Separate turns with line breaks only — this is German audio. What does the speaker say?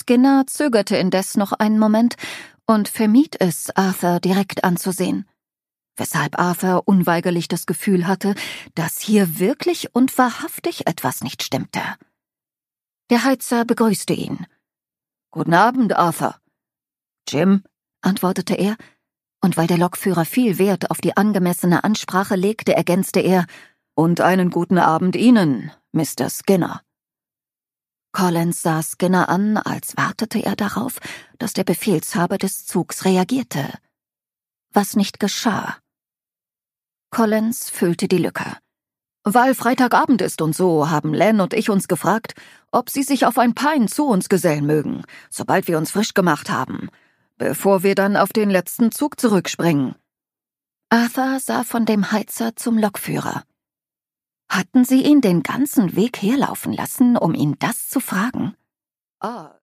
Skinner zögerte indes noch einen Moment und vermied es, Arthur direkt anzusehen, weshalb Arthur unweigerlich das Gefühl hatte, dass hier wirklich und wahrhaftig etwas nicht stimmte. Der Heizer begrüßte ihn. »Guten Abend, Arthur.« »Jim«, antwortete er, und weil der Lokführer viel Wert auf die angemessene Ansprache legte, ergänzte er, »Und einen guten Abend Ihnen, Mr. Skinner.« Collins sah Skinner an, als wartete er darauf, dass der Befehlshaber des Zugs reagierte. Was nicht geschah. Collins füllte die Lücke. »Weil Freitagabend ist und so, haben Len und ich uns gefragt, ob Sie sich auf ein Pint zu uns gesellen mögen, sobald wir uns frisch gemacht haben, bevor wir dann auf den letzten Zug zurückspringen.« Arthur sah von dem Heizer zum Lokführer. Hatten sie ihn den ganzen Weg herlaufen lassen, um ihn das zu fragen? »Ah,